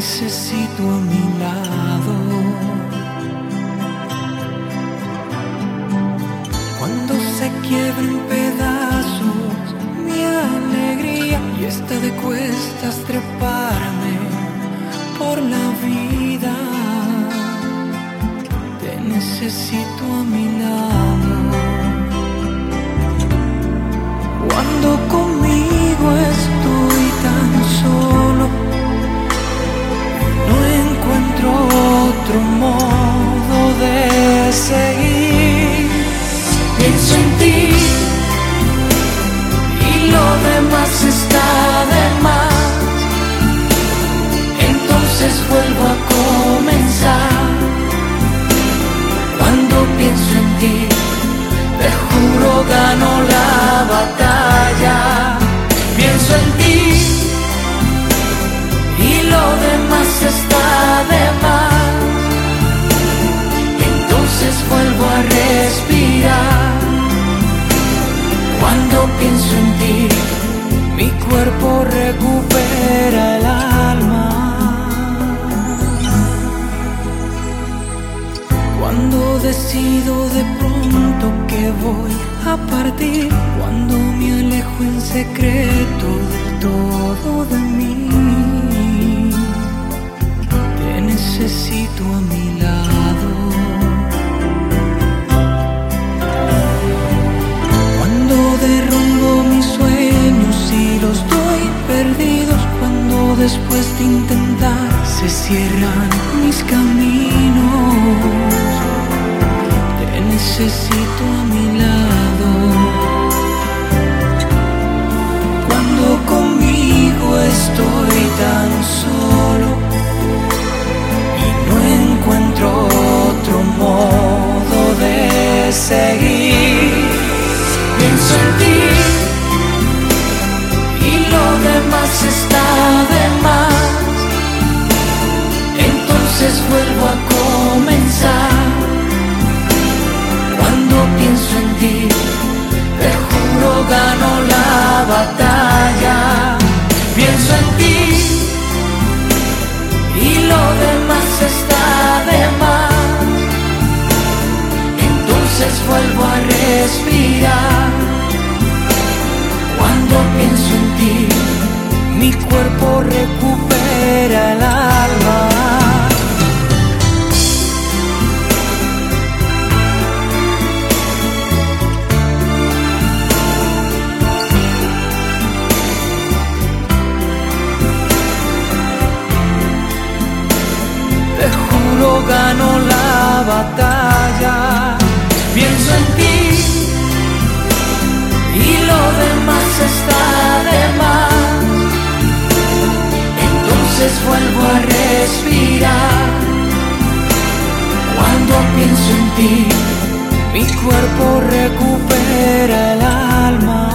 necesito a mi lado. Cuando se quiebra en pedazos mi alegría y está de cuestas treparme por la vida, te necesito a mi lado. Cuando conmigo estoy tan solo, no encuentro otro modo de seguir. Pienso en ti y lo demás está de más. Entonces vuelvo a comenzar. Cuando pienso en ti, te juro gano la batalla. Pienso en ti y lo demás está de más. Entonces vuelvo a respirar. Cuando pienso en ti, mi cuerpo recupera el alma. Cuando decido de pronto que voy a partir, cuando me alejo en secreto del todo de mí, te necesito a mi lado. Cuando derrumbo mis sueños y los doy perdidos, cuando después de intentar se cierran mis caminos, te necesito a mi lado. Cuando conmigo estoy tan solo y no encuentro otro modo de seguir. Pienso en ti y lo demás está de más. Entonces vuelvo a comenzar. Cuando pienso en ti, te juro gano la batalla. Pienso en ti y lo demás está de más. Entonces vuelvo a respirar. Cuando pienso en ti, mi cuerpo recupera el alma. Te juro gano la batalla. Pienso en ti y lo demás está de más. Entonces vuelvo a respirar. Cuando pienso en ti, mi cuerpo recupera el alma.